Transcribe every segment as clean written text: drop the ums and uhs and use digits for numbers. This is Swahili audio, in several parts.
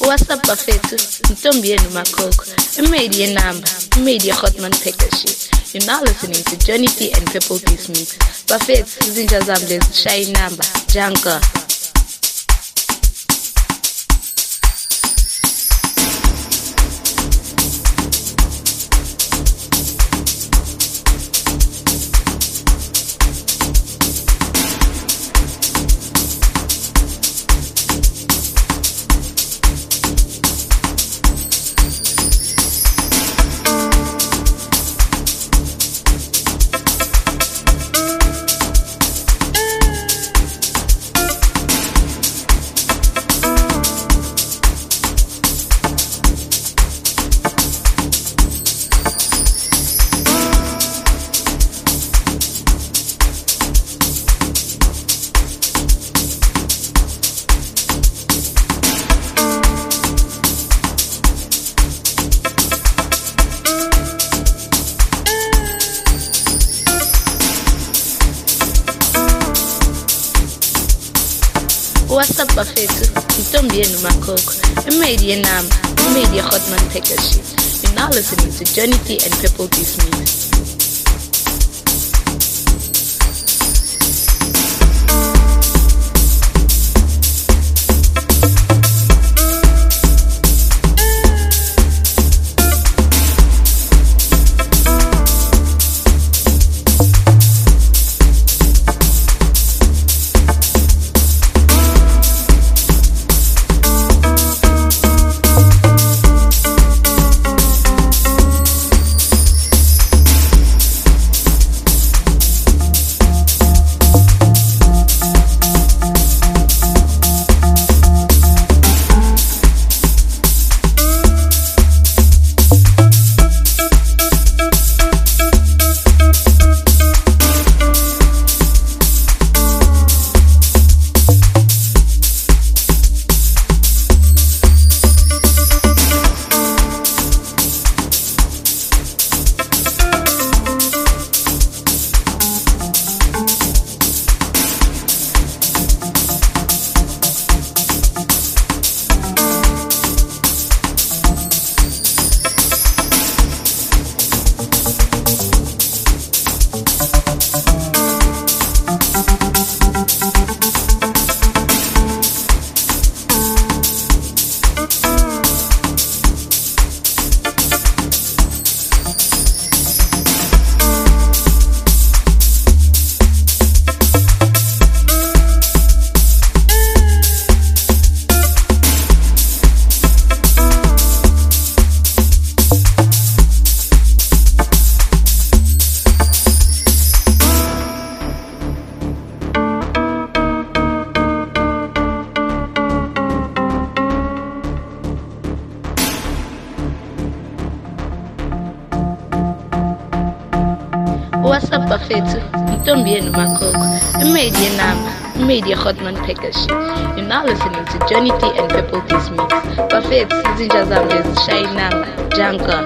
What's up bafethu? Ntombi yenu Makoko. Imedi yenamba. Imedi yeHotman Pekashit. You're now listening to Johnny D and Purple Beast Mix. Bafethu izinja zami lezishaya inamba. Junker. What's up bafethu? Ntombi yenu Makoko. Imedi yenamba. Imedi yeHotman Pekashit. You're now listening to Johnny D and Purple Beast Mix. What's up bafethu? Ntombi yenu Makoko. Imedi yenamba. Imedi yeHotman Pekashit. You're now listening to Johnny D and Purple Beast Mix. Bafethu izinja zami lezishaya inamba. Junker.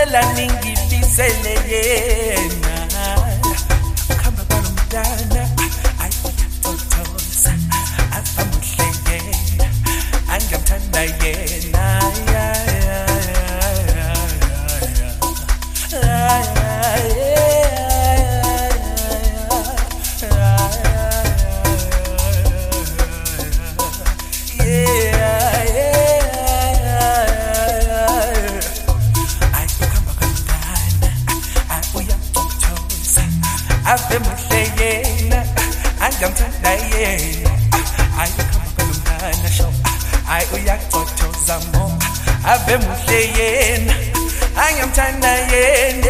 ngicela ningibisele yena khamba kwalomntana ayuyatotoza afamuhle yena angamthanda yena Ave muhle yena angamthanda yena ayikhamba kalumntana sho ayi uyacothoza mo ave muhle yena angamthanda yena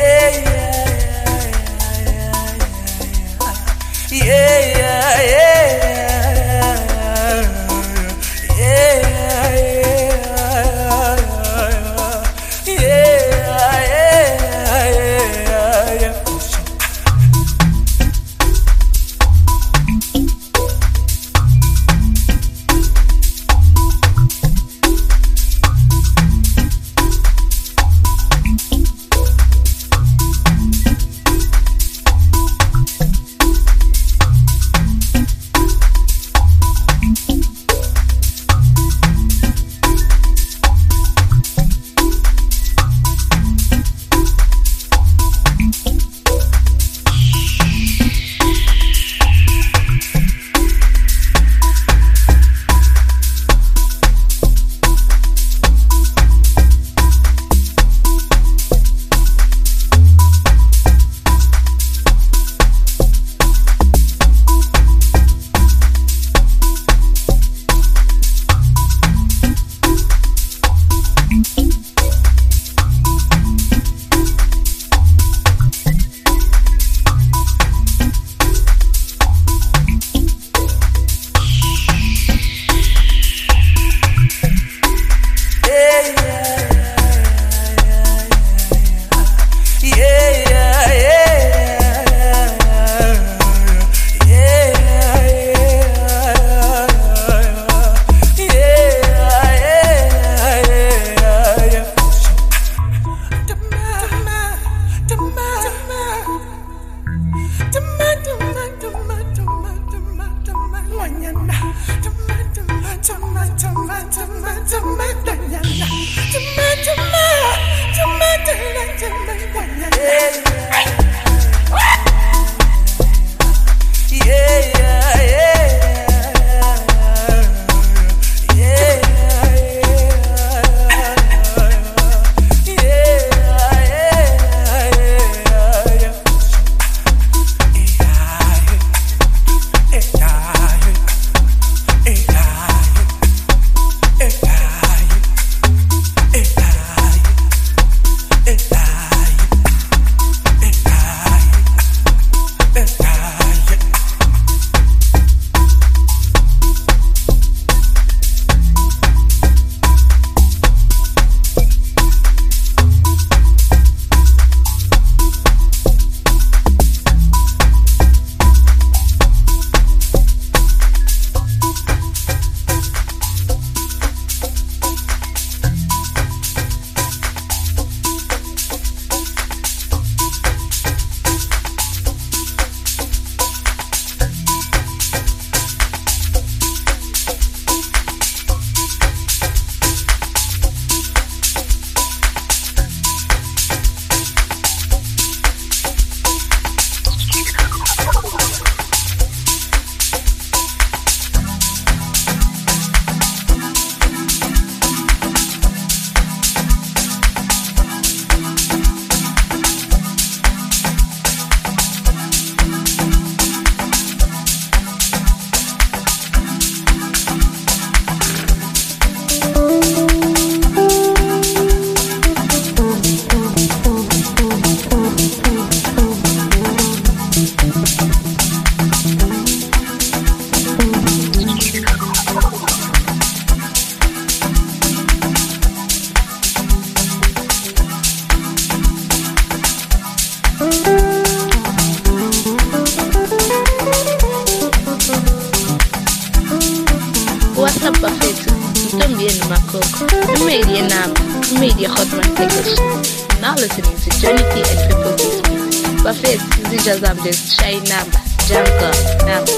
Bafethu, Ntombi yenu Makoko, imeyili yenamba, imeyili yeHotman Package. You're now listening to Johnny T and Triple D's Mix. Buffet, Zijazam, there's Shy Namba, Janka, Namba.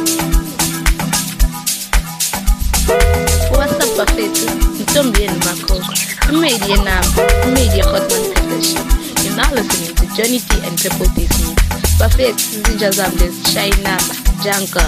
What's up, Buffet? Mtombi and Makoko. Media Namba, Media Hotman Pekeshi. You're now listening to Johnny T and Triple D's Mix. Buffet, Zijazam, there's Shy Namba, Janka.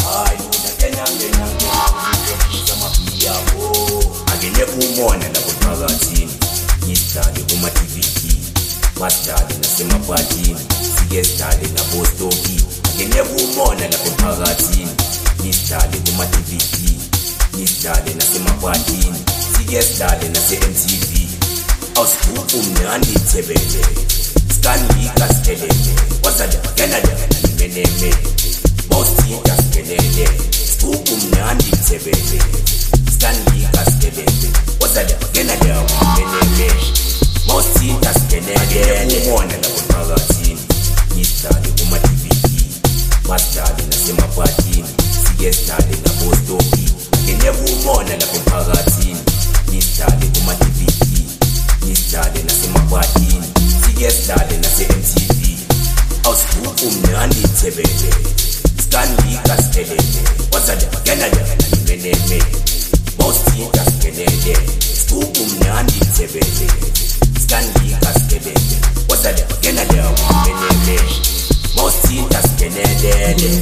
Umona lapho phakathini ngisidale kuma DVD masidale nasemaphathini sike sidale nabo stoki ngenebe umona lapho phakathini ngisidale kuma DVD ngisidale nasemaphathini sike sidale nase MTV awusikhupha umnandi ithebele skanlika sikelele wasale kenale nimeneme mosita sikelele sikhupha umnandi ithebele skanlika sikelele wasale kenale nimeneme mosita sikelele umona lapho phakathini ngisidale kuma DVD masidale nasemaphathini sike sidale nabo stoki ngenebe umona lapho phakathini ngisidale kuma DVD ngisidale nasemaphathini sike sidale nase MTV awusikhupha umnandi ithebele skanlika sikelele wasale kenale nimeneme mosita sikelele sikhupha umnandi ithebele skanlika sikelele wasale kenale nimeneme mosita sikelele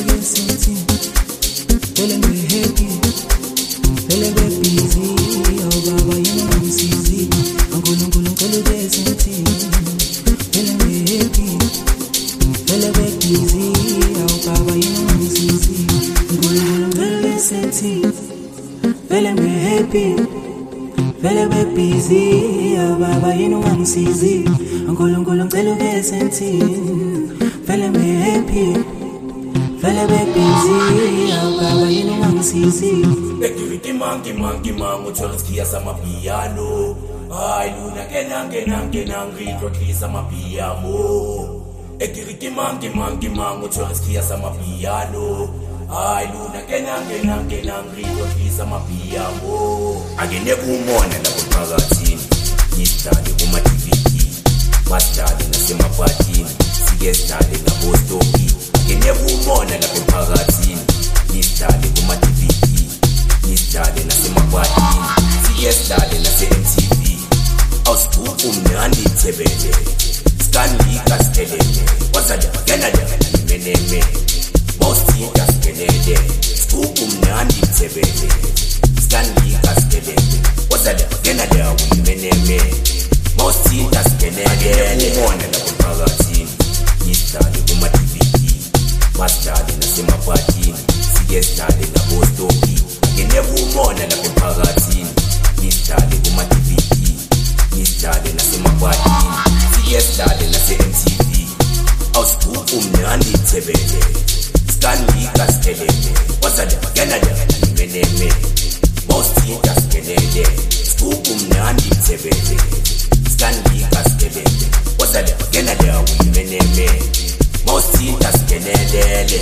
Vele busy, oh baba, you know I'm easy. Angolo ngelo ke sentini. Vele happy. Vele busy, oh baba, you know I'm easy. Activity monkey uthola sama piano. Ay luna kenang rito sama piano. Activity monkey uthola sama piano. Ay luna kenang rito sama piano. Agenebe umona lapho phakathini ngisidale kuma DVD masidale nasemaphathini sike sidale nabo stoki agenebe umona lapho phakathini ngisidale kuma DVD ngisidale nasemaphathini sike sidale nase MTV awusikhupha umnandi ithebele skanlika sikelele wasale kenale nimeneme mosita sikelele sikhupha umnandi ithebele skanlika sikelele wasale kenale nimeneme mosita sikelele umona lapho phakathini ngisidale kuma DVD masidale nasemaphathini sike sidale nabo stoki ngenebe umona lapho phakathini ngisidale kuma DVD ngisidale nasemaphathini sike sidale nase MTV awusikhupha umnandi ithebele skanlika sikelele wasale kenale nimeneme mosita sikelele sikhupha umnandi ithebele skanlika sikelele wasale kenale nimeneme mosita sikelele.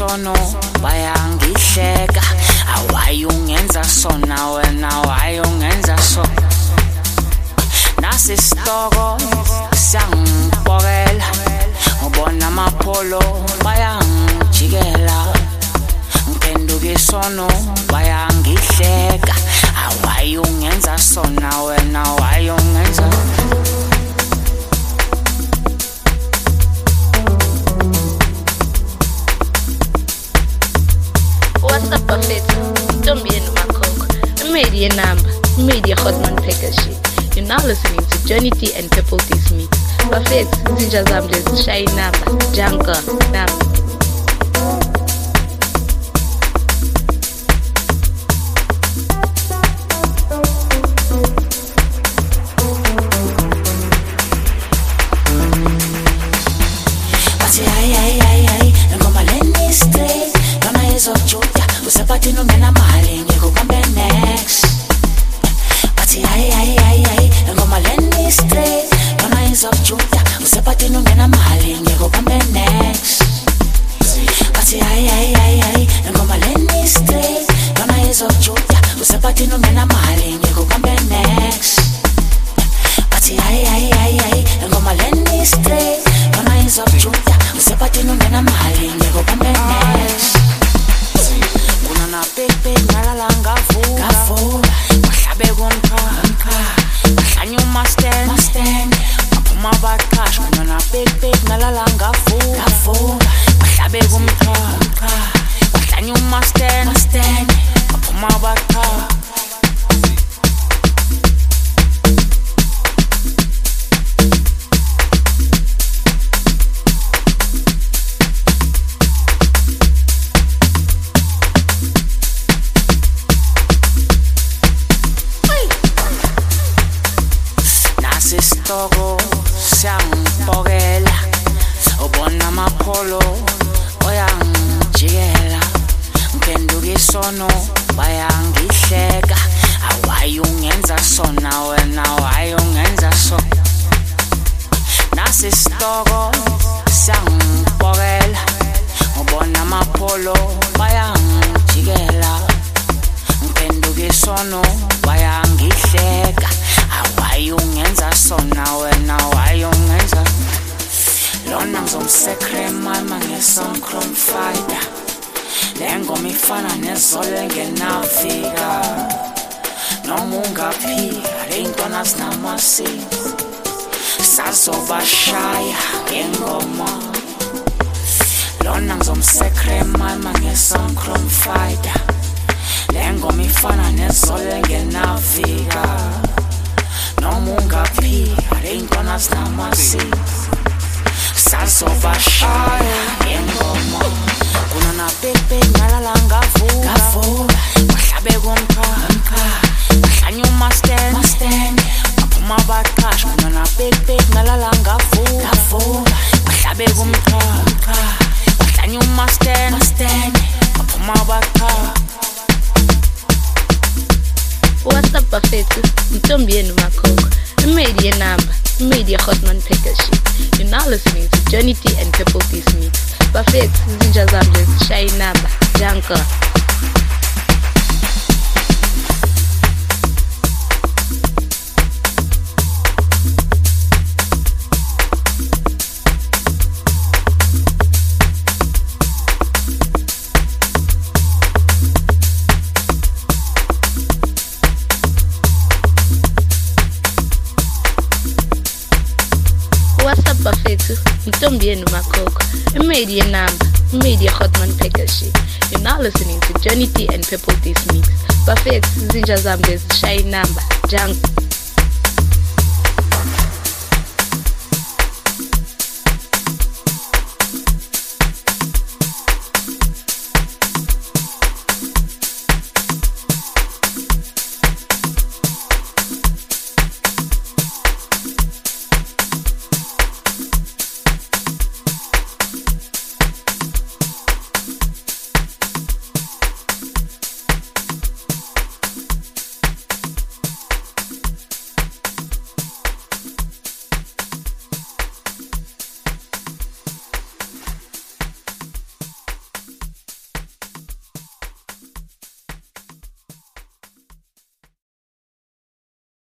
isono bayangihleka awayungenza sona wena wayungenza so nasi stoko siyangibokela ubona amapholo bayangijikela ngiphenduka isono bayangihleka awayungenza sona wena wayungenza WhatsApp Bafethu, Ntombi yenu Makhokho, imedia number, imedia Hotman Pekashi. You're now listening to Johnny T and Purple Disc Mix. Bafethu, izinja zami lezishaye number, Janka, number. Usapatino mena mali ngeko kambe next Bati ay ngoma leni straight Kama is of Judah Usapatino mena mali ngeko kambe next Bati ay ngoma leni straight Kama is of Judah Usapatino mena mali ngeko kambe next Bati ay ngoma leni straight Kama is of Judah Usapatino mena mali ngeko kambe next na pepe nalalanga vula bahlabe komkha bahlanya umasten aphuma baqhash na pepe nalalanga vula bahlabe komkha bahlanya umasten aphuma baqhash Stoko siyangibokela ubona amapholo oyangijikela ngiphenduka isono bayangihleka awayungenza sona wena wayungenza so nasi stoko siyangibokela ubona amapholo bayangijikela ngiphenduka isono bayangihleka awayungenza sona wena wayungenza lona ngizomsekre mama ngesonchrome fighter lengoma ifana nezolo engenafika noma ungaphika ley'ntwana zinamasini sazobashaya ngengoma lona ngizomsekre mama ngesonchrome fighter lengoma ifana nezolo engenafika noma ungaphika ley'ntwana zinamasini sazobashaya ngengoma kunana pepe nalalanga vula bahlabe komkha bahlanya umasten aphuma baqhash kunana pepe nalalanga vula bahlabe komkha bahlanya umasten aphuma baqhash WhatsApp Bafethu, Ntombi yenu Makhokho, imedia number, imedia Hotman Pekashi. You're now listening to Johnny T and Purple Disc Mix. Bafethu, izinja zami lezishaye number, Janka. WhatsApp Bafethu, Ntombi yenu Makhokho, imedia number, imedia Hotman Pekashi. You're now listening to Johnny T and Purple Disc Mix. Bafethu, izinja zami lezishaye number, Janka.